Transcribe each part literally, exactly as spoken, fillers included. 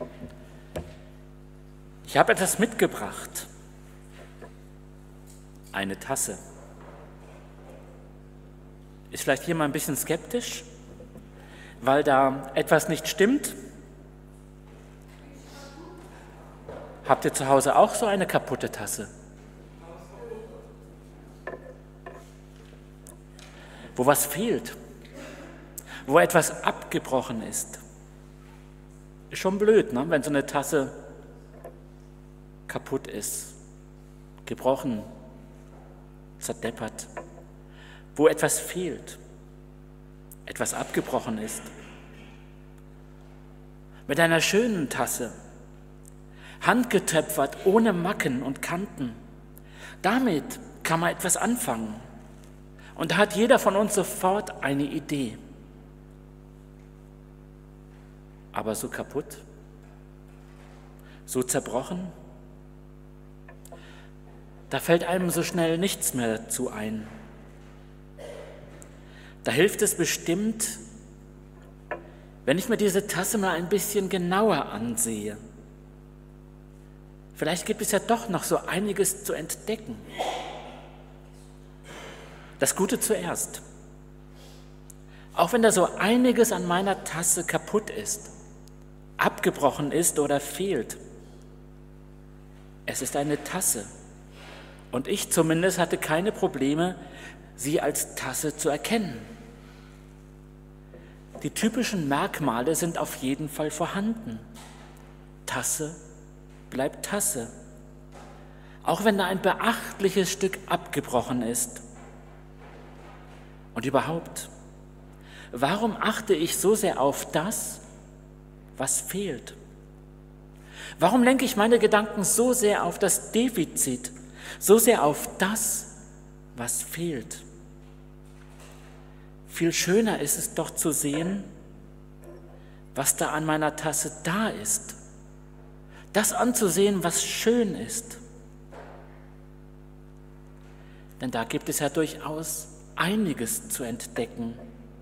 Ich habe etwas mitgebracht. Eine Tasse. Ist vielleicht jemand ein bisschen skeptisch, weil da etwas nicht stimmt? Habt ihr zu Hause auch so eine kaputte Tasse? Wo was fehlt, wo etwas abgebrochen ist. Ist schon blöd, ne? Wenn so eine Tasse kaputt ist, gebrochen, zerdeppert, wo etwas fehlt, etwas abgebrochen ist. Mit einer schönen Tasse, handgetöpfert, ohne Macken und Kanten, damit kann man etwas anfangen. Und da hat jeder von uns sofort eine Idee. Aber so kaputt, so zerbrochen, da fällt einem so schnell nichts mehr dazu ein. Da hilft es bestimmt, wenn ich mir diese Tasse mal ein bisschen genauer ansehe. Vielleicht gibt es ja doch noch so einiges zu entdecken. Das Gute zuerst. Auch wenn da so einiges an meiner Tasse kaputt ist, abgebrochen ist oder fehlt. Es ist eine Tasse. Und ich zumindest hatte keine Probleme, sie als Tasse zu erkennen. Die typischen Merkmale sind auf jeden Fall vorhanden. Tasse bleibt Tasse. Auch wenn da ein beachtliches Stück abgebrochen ist. Und überhaupt, warum achte ich so sehr auf das, was fehlt? Warum lenke ich meine Gedanken so sehr auf das Defizit, so sehr auf das, was fehlt? Viel schöner ist es doch zu sehen, was da an meiner Tasse da ist. Das anzusehen, was schön ist. Denn da gibt es ja durchaus einiges zu entdecken.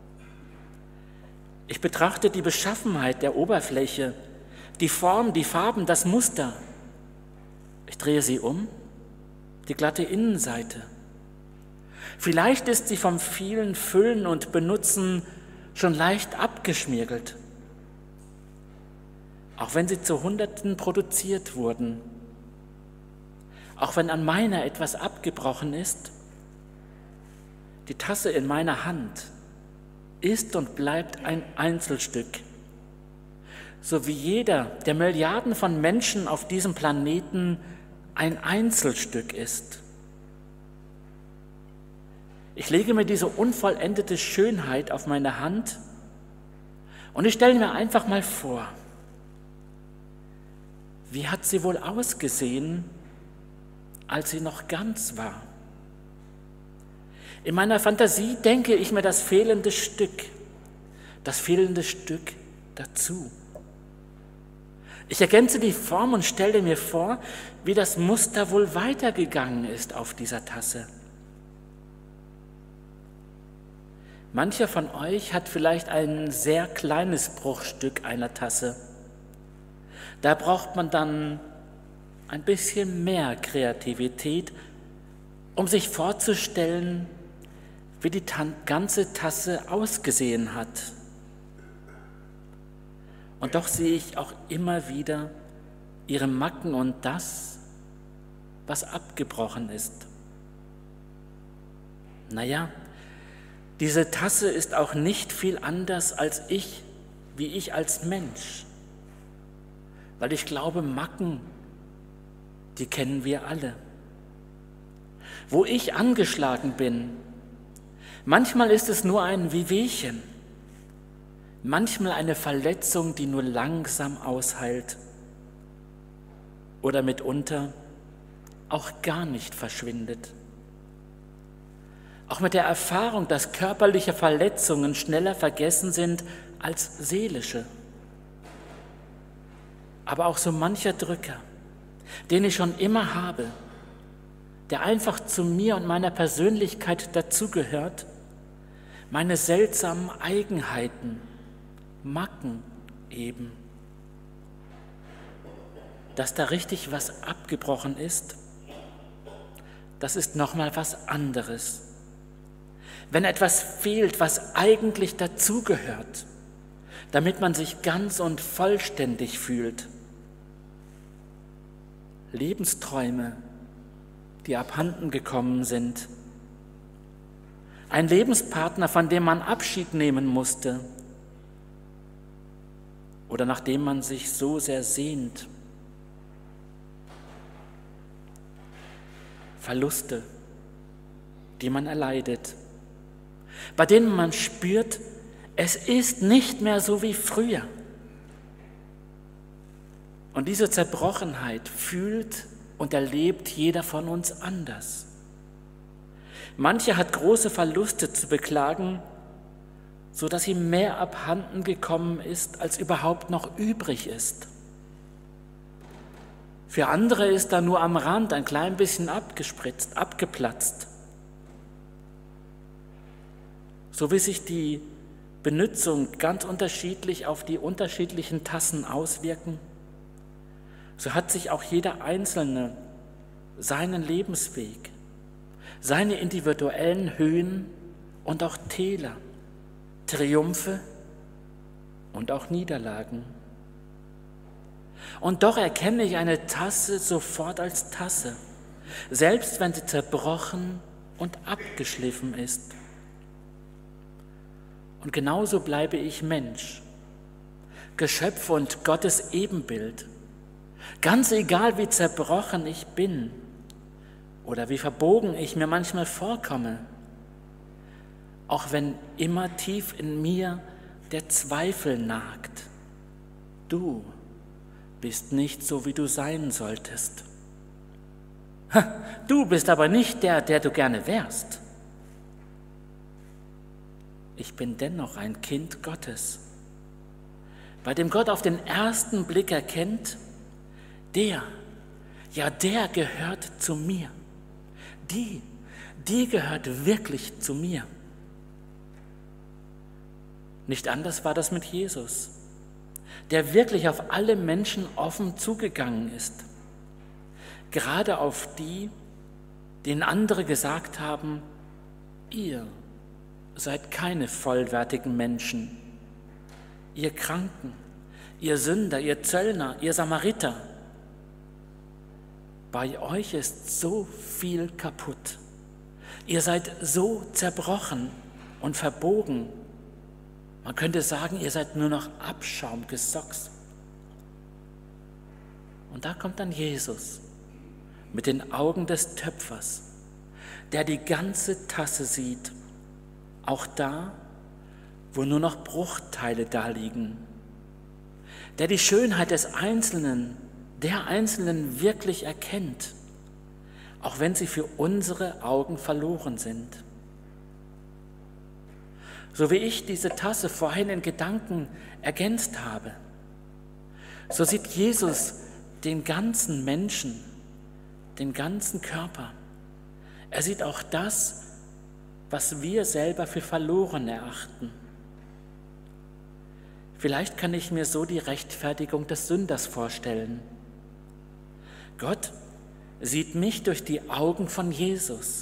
Ich betrachte die Beschaffenheit der Oberfläche, die Form, die Farben, das Muster. Ich drehe sie um, die glatte Innenseite. Vielleicht ist sie vom vielen Füllen und Benutzen schon leicht abgeschmirgelt, auch wenn sie zu Hunderten produziert wurden. Auch wenn an meiner etwas abgebrochen ist, die Tasse in meiner Hand ist und bleibt ein Einzelstück, so wie jeder der Milliarden von Menschen auf diesem Planeten ein Einzelstück ist. Ich lege mir diese unvollendete Schönheit auf meine Hand und ich stelle mir einfach mal vor, wie hat sie wohl ausgesehen, als sie noch ganz war? In meiner Fantasie denke ich mir das fehlende Stück, das fehlende Stück dazu. Ich ergänze die Form und stelle mir vor, wie das Muster wohl weitergegangen ist auf dieser Tasse. Mancher von euch hat vielleicht ein sehr kleines Bruchstück einer Tasse. Da braucht man dann ein bisschen mehr Kreativität, um sich vorzustellen, wie die ganze Tasse ausgesehen hat. Und doch sehe ich auch immer wieder ihre Macken und das, was abgebrochen ist. Naja, diese Tasse ist auch nicht viel anders als ich, wie ich als Mensch. Weil ich glaube, Macken, die kennen wir alle. Wo ich angeschlagen bin, manchmal ist es nur ein Wehwehchen, manchmal eine Verletzung, die nur langsam ausheilt oder mitunter auch gar nicht verschwindet. Auch mit der Erfahrung, dass körperliche Verletzungen schneller vergessen sind als seelische. Aber auch so mancher Drücker, den ich schon immer habe, der einfach zu mir und meiner Persönlichkeit dazugehört, meine seltsamen Eigenheiten, Macken eben. dass da richtig was abgebrochen ist, das ist nochmal was anderes. Wenn etwas fehlt, was eigentlich dazugehört, damit man sich ganz und vollständig fühlt. Lebensträume, die abhanden gekommen sind. Ein Lebenspartner, von dem man Abschied nehmen musste oder nach dem man sich so sehr sehnt. Verluste, die man erleidet, bei denen man spürt, es ist nicht mehr so wie früher. Und diese Zerbrochenheit fühlt und erlebt jeder von uns anders. Mancher hat große Verluste zu beklagen, sodass ihm mehr abhanden gekommen ist, als überhaupt noch übrig ist. Für andere ist da nur am Rand ein klein bisschen abgespritzt, abgeplatzt. So wie sich die Benutzung ganz unterschiedlich auf die unterschiedlichen Tassen auswirken, so hat sich auch jeder Einzelne seinen Lebensweg, seine individuellen Höhen und auch Täler, Triumphe und auch Niederlagen. Und doch erkenne ich eine Tasse sofort als Tasse, selbst wenn sie zerbrochen und abgeschliffen ist. Und genauso bleibe ich Mensch, Geschöpf und Gottes Ebenbild. Ganz egal, wie zerbrochen ich bin oder wie verbogen ich mir manchmal vorkomme, auch wenn immer tief in mir der Zweifel nagt. Du bist nicht so, wie du sein solltest. Du bist aber nicht der, der du gerne wärst. Ich bin dennoch ein Kind Gottes, bei dem Gott auf den ersten Blick erkennt, der, ja der gehört zu mir. Die, die gehört wirklich zu mir. Nicht anders war das mit Jesus, der wirklich auf alle Menschen offen zugegangen ist. Gerade auf die, denen andere gesagt haben, ihr seid keine vollwertigen Menschen. Ihr Kranken, ihr Sünder, ihr Zöllner, ihr Samariter. Bei euch ist so viel kaputt. Ihr seid so zerbrochen und verbogen. Man könnte sagen, ihr seid nur noch Abschaum, Gesocks. Und da kommt dann Jesus mit den Augen des Töpfers, der die ganze Tasse sieht, auch da, wo nur noch Bruchteile daliegen, der die Schönheit des Einzelnen, der Einzelnen wirklich erkennt, auch wenn sie für unsere Augen verloren sind. So wie ich diese Tasse vorhin in Gedanken ergänzt habe, so sieht Jesus den ganzen Menschen, den ganzen Körper. Er sieht auch das, was wir selber für verloren erachten. Vielleicht kann ich mir so die Rechtfertigung des Sünders vorstellen. Gott sieht mich durch die Augen von Jesus.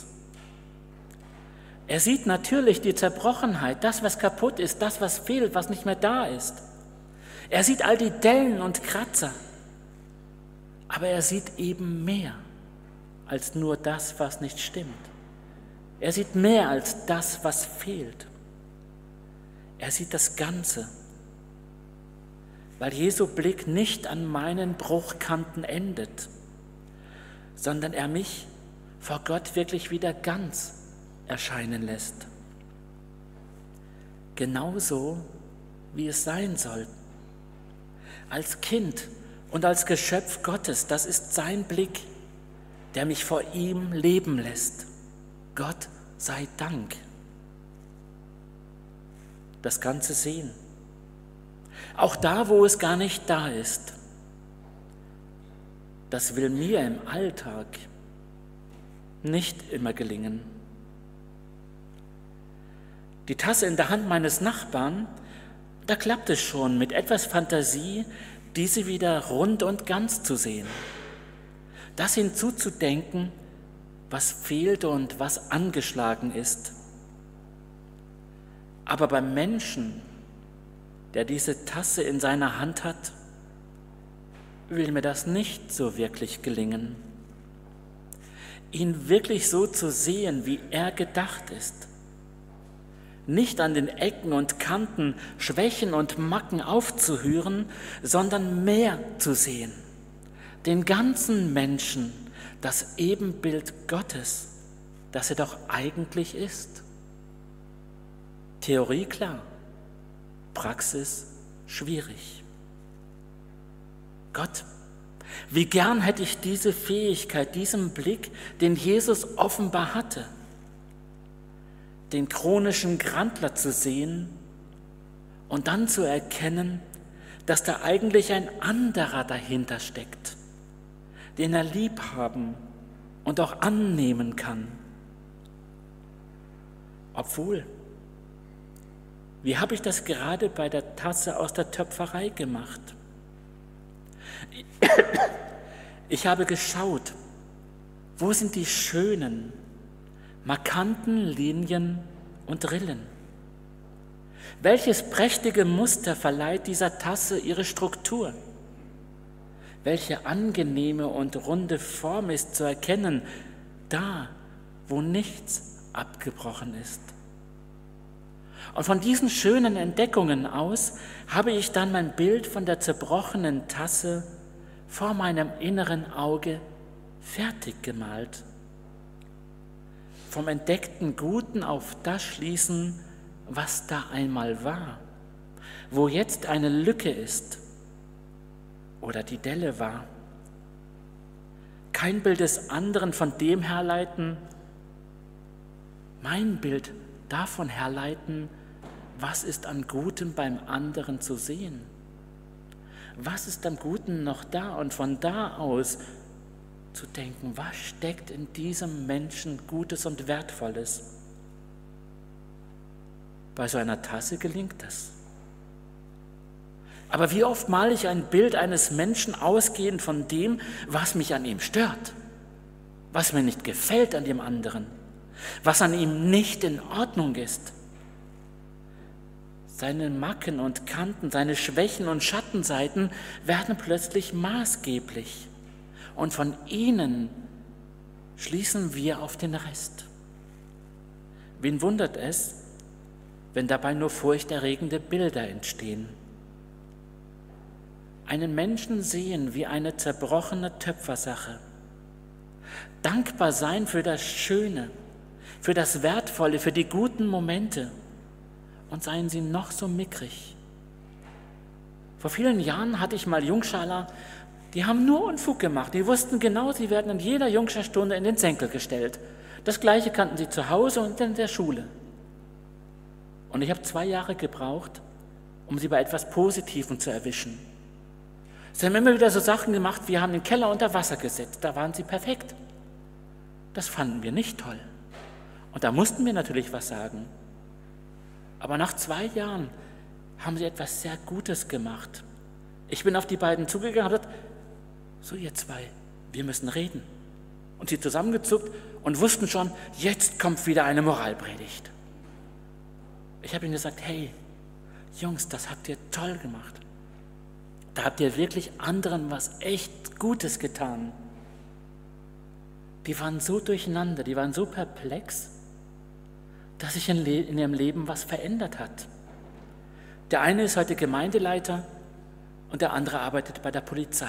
Er sieht natürlich die Zerbrochenheit, das, was kaputt ist, das, was fehlt, was nicht mehr da ist. Er sieht all die Dellen und Kratzer, aber er sieht eben mehr als nur das, was nicht stimmt. Er sieht mehr als das, was fehlt. Er sieht das Ganze, weil Jesu Blick nicht an meinen Bruchkanten endet, sondern er mich vor Gott wirklich wieder ganz erscheinen lässt. Genauso, wie es sein soll. Als Kind und als Geschöpf Gottes, das ist sein Blick, der mich vor ihm leben lässt. Gott sei Dank. Das Ganze sehen. Auch da, wo es gar nicht da ist. Das will mir im Alltag nicht immer gelingen. Die Tasse in der Hand meines Nachbarn, da klappt es schon mit etwas Fantasie, diese wieder rund und ganz zu sehen, das hinzuzudenken, was fehlt und was angeschlagen ist. Aber beim Menschen, der diese Tasse in seiner Hand hat, will mir das nicht so wirklich gelingen. Ihn wirklich so zu sehen, wie er gedacht ist. Nicht an den Ecken und Kanten, Schwächen und Macken aufzuhören, sondern mehr zu sehen. Den ganzen Menschen, das Ebenbild Gottes, das er doch eigentlich ist. Theorie klar, Praxis schwierig. Gott, wie gern hätte ich diese Fähigkeit, diesen Blick, den Jesus offenbar hatte, den chronischen Grandler zu sehen und dann zu erkennen, dass da eigentlich ein anderer dahinter steckt, den er lieb haben und auch annehmen kann. Obwohl, wie habe ich das gerade bei der Tasse aus der Töpferei gemacht? Ich habe geschaut, wo sind die schönen, markanten Linien und Rillen? Welches prächtige Muster verleiht dieser Tasse ihre Struktur? Welche angenehme und runde Form ist zu erkennen, da, wo nichts abgebrochen ist? Und von diesen schönen Entdeckungen aus habe ich dann mein Bild von der zerbrochenen Tasse vor meinem inneren Auge fertig gemalt. Vom entdeckten Guten auf das schließen, was da einmal war, wo jetzt eine Lücke ist oder die Delle war. Kein Bild des anderen von dem herleiten, mein Bild davon herleiten, was ist an Gutem beim anderen zu sehen? Was ist am Guten noch da? Und von da aus zu denken, was steckt in diesem Menschen Gutes und Wertvolles? Bei so einer Tasse gelingt das. Aber wie oft male ich ein Bild eines Menschen ausgehend von dem, was mich an ihm stört, was mir nicht gefällt an dem anderen, was an ihm nicht in Ordnung ist. Seine Macken und Kanten, seine Schwächen und Schattenseiten werden plötzlich maßgeblich. Und von ihnen schließen wir auf den Rest. Wen wundert es, wenn dabei nur furchterregende Bilder entstehen? Einen Menschen sehen wie eine zerbrochene Töpfersache. Dankbar sein für das Schöne, für das Wertvolle, für die guten Momente. Und seien sie noch so mickrig. Vor vielen Jahren hatte ich mal Jungschaler, die haben nur Unfug gemacht. Die wussten genau, sie werden in jeder Jungscharstunde in den Senkel gestellt. Das Gleiche kannten sie zu Hause und in der Schule. Und ich habe zwei Jahre gebraucht, um sie bei etwas Positivem zu erwischen. Sie haben immer wieder so Sachen gemacht, wir haben den Keller unter Wasser gesetzt, da waren sie perfekt. Das fanden wir nicht toll. Und da mussten wir natürlich was sagen. Aber nach zwei Jahren haben sie etwas sehr Gutes gemacht. Ich bin auf die beiden zugegangen und habe gesagt, so ihr zwei, wir müssen reden. Und sie zusammengezuckt und wussten schon, jetzt kommt wieder eine Moralpredigt. Ich habe ihnen gesagt, hey, Jungs, das habt ihr toll gemacht. Da habt ihr wirklich anderen was echt Gutes getan. Die waren so durcheinander, die waren so perplex, dass sich in, Le- in ihrem Leben was verändert hat. Der eine ist heute Gemeindeleiter und der andere arbeitet bei der Polizei.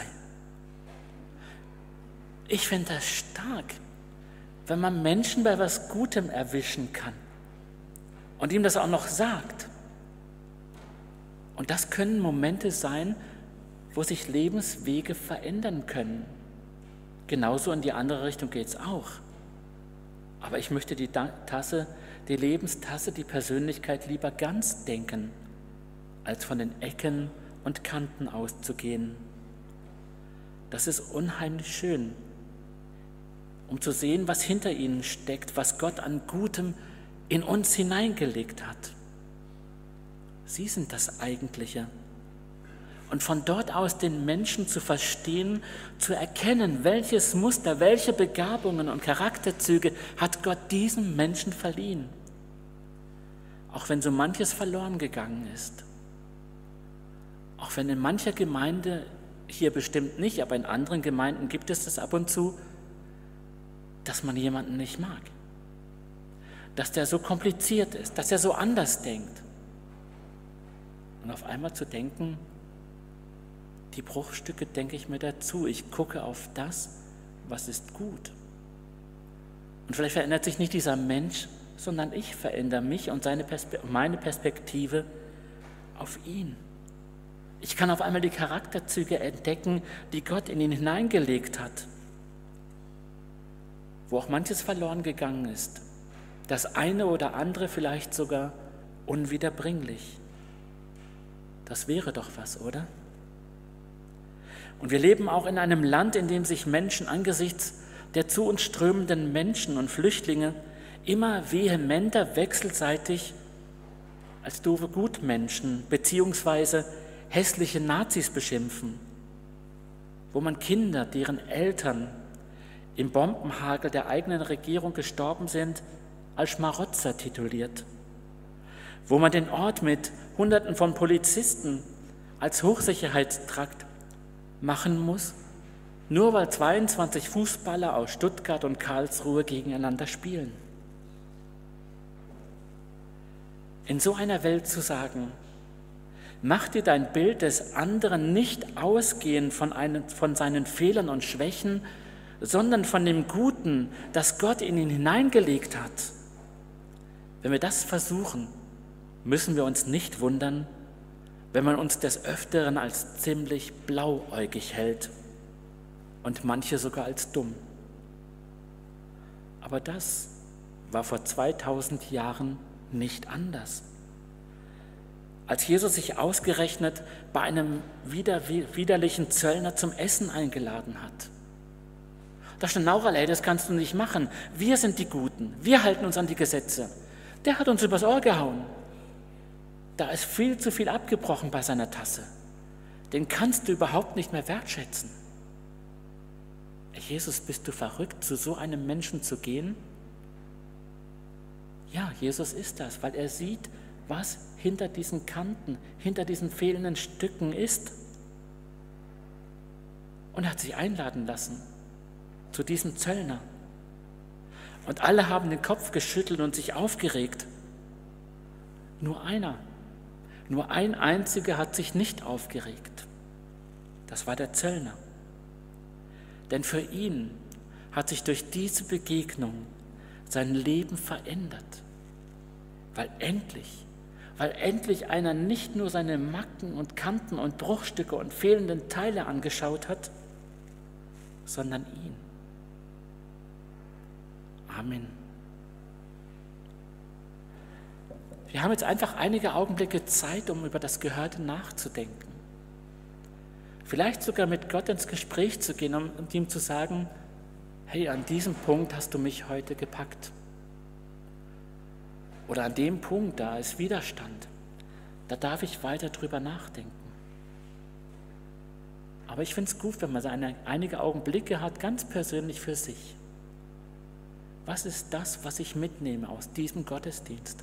Ich finde das stark, wenn man Menschen bei was Gutem erwischen kann und ihm das auch noch sagt. Und das können Momente sein, wo sich Lebenswege verändern können. Genauso in die andere Richtung geht es auch. Aber ich möchte die Tasse, die Lebenstasse, die Persönlichkeit lieber ganz denken, als von den Ecken und Kanten auszugehen. Das ist unheimlich schön, um zu sehen, was hinter ihnen steckt, was Gott an Gutem in uns hineingelegt hat. Sie sind das Eigentliche. und von dort aus den Menschen zu verstehen, zu erkennen, welches Muster, welche Begabungen und Charakterzüge hat Gott diesem Menschen verliehen. Auch wenn so manches verloren gegangen ist. Auch wenn in mancher Gemeinde, hier bestimmt nicht, aber in anderen Gemeinden gibt es das ab und zu, dass man jemanden nicht mag. Dass der so kompliziert ist, dass er so anders denkt. Und auf einmal zu denken, die Bruchstücke denke ich mir dazu. Ich gucke auf das, was ist gut. Und vielleicht verändert sich nicht dieser Mensch, sondern ich verändere mich und seine Perspe- meine Perspektive auf ihn. Ich kann auf einmal die Charakterzüge entdecken, die Gott in ihn hineingelegt hat, wo auch manches verloren gegangen ist. Das eine oder andere vielleicht sogar unwiederbringlich. Das wäre doch was, oder? Und wir leben auch in einem Land, in dem sich Menschen angesichts der zu uns strömenden Menschen und Flüchtlinge immer vehementer wechselseitig als doofe Gutmenschen beziehungsweise hässliche Nazis beschimpfen, wo man Kinder, deren Eltern im Bombenhagel der eigenen Regierung gestorben sind, als Schmarotzer tituliert, wo man den Ort mit Hunderten von Polizisten als Hochsicherheitstrakt machen muss, nur weil zweiundzwanzig Fußballer aus Stuttgart und Karlsruhe gegeneinander spielen. In so einer Welt zu sagen, mach dir dein Bild des anderen nicht ausgehend von, einem, von seinen Fehlern und Schwächen, sondern von dem Guten, das Gott in ihn hineingelegt hat. Wenn wir das versuchen, müssen wir uns nicht wundern, wenn man uns des Öfteren als ziemlich blauäugig hält und manche sogar als dumm. Aber das war vor zweitausend Jahren nicht anders. Als Jesus sich ausgerechnet bei einem wider, widerlichen Zöllner zum Essen eingeladen hat. Da stand Naurel, ey, das kannst du nicht machen. Wir sind die Guten, wir halten uns an die Gesetze. Der hat uns übers Ohr gehauen. Da ist viel zu viel abgebrochen bei seiner Tasse. Den kannst du überhaupt nicht mehr wertschätzen. Jesus, bist du verrückt, zu so einem Menschen zu gehen? Ja, Jesus ist das, weil er sieht, was hinter diesen Kanten, hinter diesen fehlenden Stücken ist. Und er hat sich einladen lassen zu diesem Zöllner. Und alle haben den Kopf geschüttelt und sich aufgeregt. Nur einer, nur ein einziger hat sich nicht aufgeregt. Das war der Zöllner. Denn für ihn hat sich durch diese Begegnung sein Leben verändert. Weil endlich, weil endlich einer nicht nur seine Macken und Kanten und Bruchstücke und fehlenden Teile angeschaut hat, sondern ihn. Amen. Wir haben jetzt einfach einige Augenblicke Zeit, um über das Gehörte nachzudenken. Vielleicht sogar mit Gott ins Gespräch zu gehen, um, um ihm zu sagen, hey, an diesem Punkt hast du mich heute gepackt. Oder an dem Punkt, da ist Widerstand. Da darf ich weiter drüber nachdenken. Aber ich finde es gut, wenn man seine, einige Augenblicke hat, ganz persönlich für sich. Was ist das, was ich mitnehme aus diesem Gottesdienst?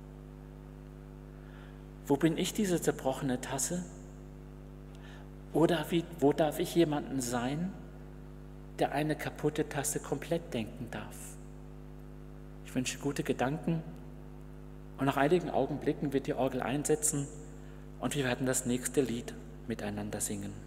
Wo bin ich diese zerbrochene Tasse? Oder wie, wo darf ich jemanden sein, der eine kaputte Tasse komplett denken darf? Ich wünsche gute Gedanken und nach einigen Augenblicken wird die Orgel einsetzen und wir werden das nächste Lied miteinander singen.